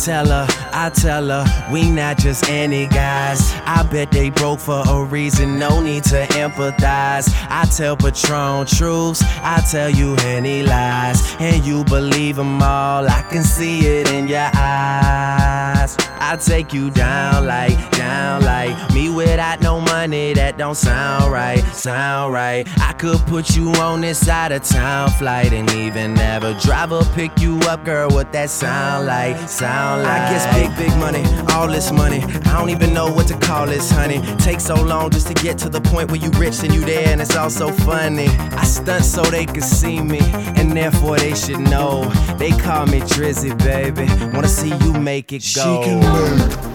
I tell her, we not just any guys. I bet they broke for a reason, no need to empathize. I tell Patron truths, I tell you any lies, and you believe them all, I can see it in your eyes. I take you down like me without no money, that don't sound right. I could put you on this side of town flight and even have a driver pick you up, girl, what that sound like? I guess big money, all this money, I don't even know what to call this, honey. Takes so long just to get to the point where you rich and you there, and it's all so funny. I stunt so they can see me, and therefore they should know. They call me Drizzy, baby, wanna see you make it go. She can work